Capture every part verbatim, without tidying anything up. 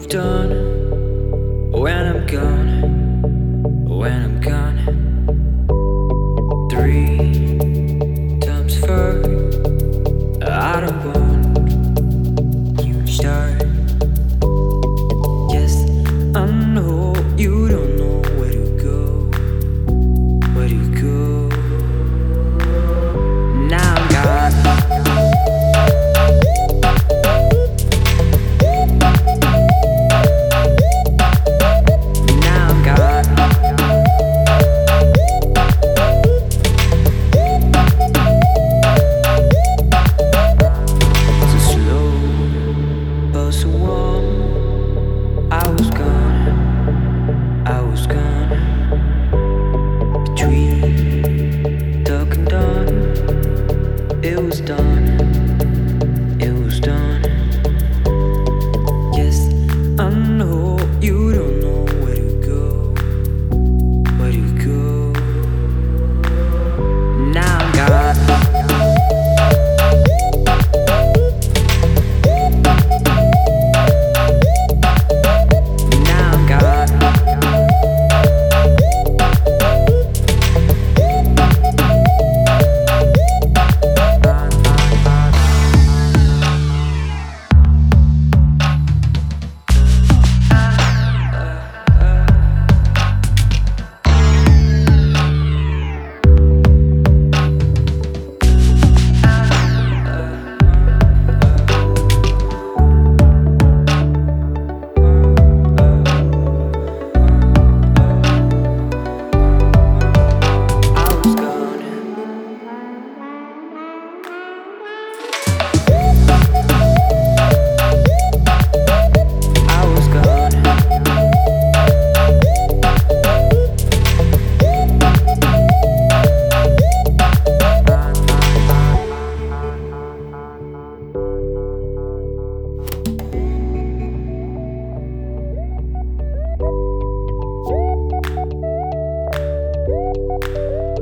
done when I'm gone, when I'm gone. Three times four, I don't want you to start. Yes, I know you don't know where to go, where to go. Now I'm gone. So warm, I was gone, I was gone. Between dark and dawn, it was done, it was done. Yes, I know you don't know where to go, where to go. Now I'm gone.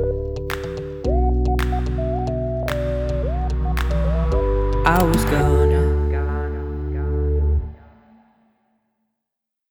I was gone.